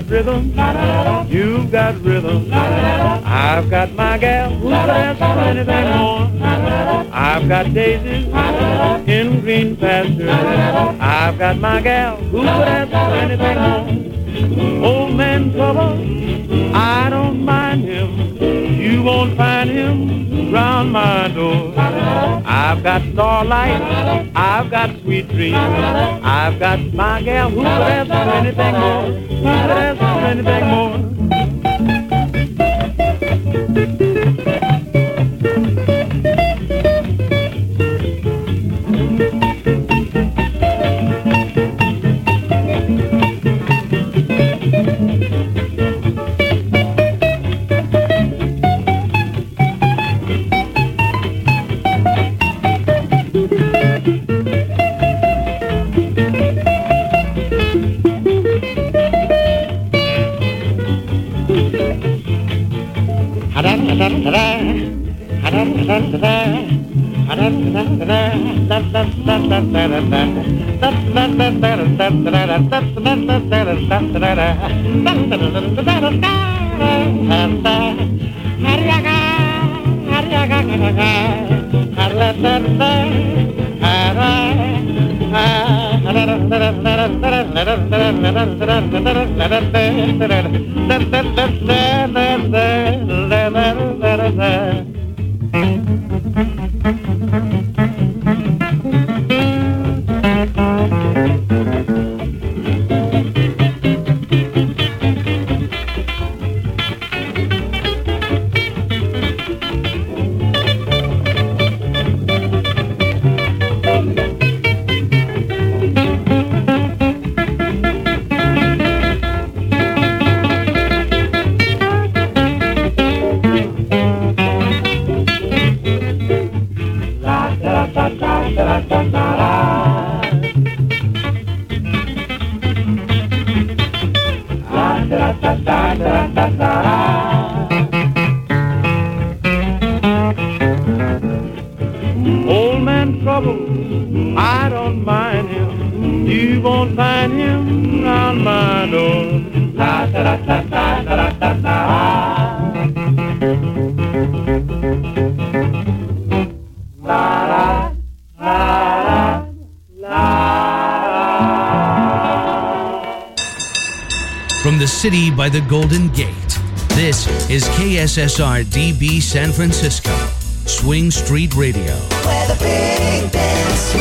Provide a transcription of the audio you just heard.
rhythm, you've got rhythm. I've got my gal who could ask for anything more. I've got daisies in green pastures. I've got my gal who could ask for anything more. Old man trouble, I don't mind him. You won't find him round my door. I've got starlight, I've got sweet dreams. I've got my gal who could ask for anything more. Who could ask for anything more. Old man trouble, I don't mind him. You won't find him round my door. La da da da da da da da. La la la la. From the city by the Golden Gate, this is KSSR DB San Francisco, Swing Street Radio. Where the big bands